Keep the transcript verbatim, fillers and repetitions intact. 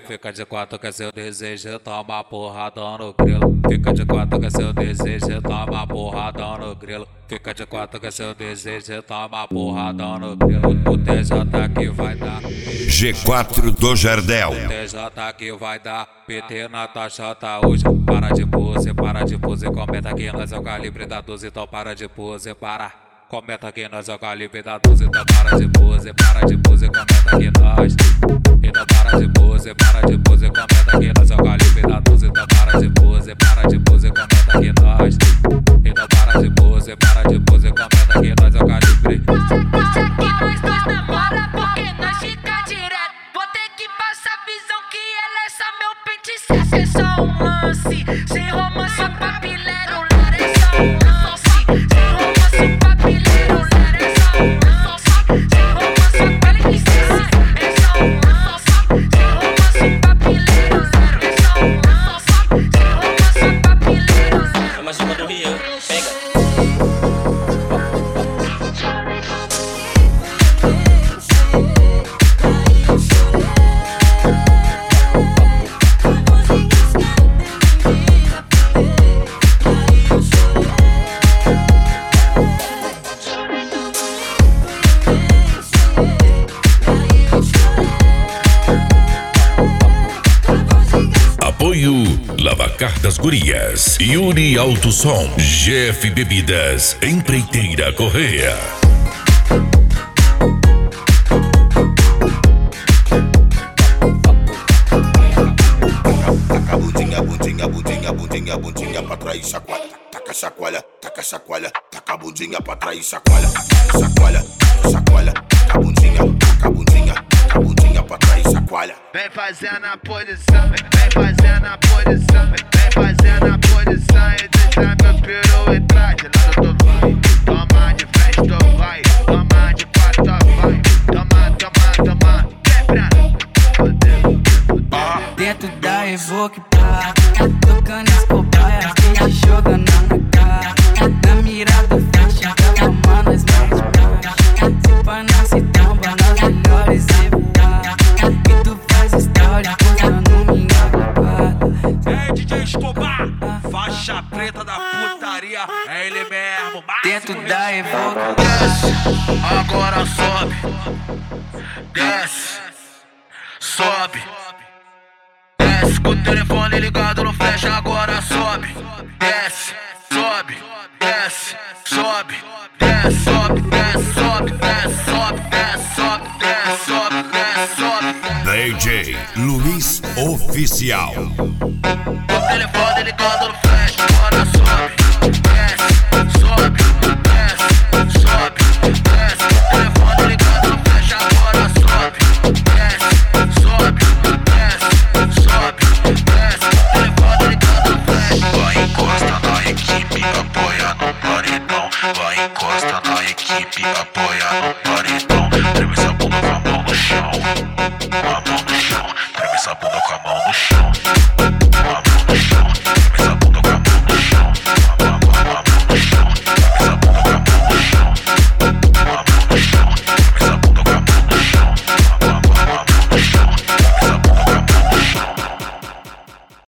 Fica de quatro que é seu desejo, toma porrada no grilo. Fica de quatro que é seu desejo, toma porrada no grilo. Fica de quatro que é seu desejo, toma porrada no grilo. O T J que vai dar G quatro do Jardel. O T J que vai dar P T na tua chota hoje. Para de pose, para de pose, comenta que nós é o calibre da doze, então para de pose, para. Comenta que nós é o calibre da doze, então para de pose, para de pose, comenta que nós. Então para de pose, para de pose, comenta que nós é o calibre da doze, então para de pose, para de pose, comenta que nós. Então para de pose, para de pose, comenta que nós é o calibre. Passa que nós dois namora porque nós fica direto. Vou ter que passar visão que ela é só meu pente. Se é só um lance, sem romance ou papilero, lar é só um lance. Sem romance ou papilero, lar é só um lance. Sem romance ou papilero, é só um lance. Sem romance ou papilero, lar é só um lance. Sem romance ou papilero, lar. É mais uma do Rio, pega. Apoio Lavacar das Gurias, Yuri Alto Som, G F Bebidas, Empreiteira Correia. Taca a bundinha, bundinha, bundinha, bundinha, bundinha pra trás, chacoalha. Taca chacoalha, taca chacoalha, taca a bundinha pra trás, chacoalha. Chacoalha, chacoalha, taca a bundinha, taca a bundinha, taca a bundinha pra trás, chacoalha. Vem fazendo a posição, vem fazendo a posição, vem fazendo a posição e deixa meu peru entrar. De lado tu vai, toma de frente tu vai, toma de quatro tu vai, toma, toma, toma, quebra. Fodeu, fodeu. Dentro da Evoque, pá, tocando as cobaias, gente jogando na cara. Na mira do flash, tava mano, as mais pá. Se pá nasce tamba, nas melhores evitar. E tu faz história, posando minha babada. É D J Escobar, faixa preta da putaria, é ele mesmo. Dentro da Evoque, Desce, agora sobe, desce, sobe. Desce com o telefone ligado no flash, agora sobe. Desce, sobe, desce, sobe. Desce, sobe, desce, sobe, desce, sobe, desce, sobe, desce, sobe, desce, sobe. D J Luiz Oficial. Com o telefone ligado no flash, agora sobe. Desce, sobe, desce, sobe. Desce, com o telefone ligado no flash, agora sobe. Desce, sobe, desce, sobe. Desce, com o telefone ligado no flash. Vai encosta na equipe, apoia no paredão. Vai encosta na equipe, apoia no paredão. Treme essa bunda com a mão no chão, com a mão no chão. Treme essa bunda com a mão no chão.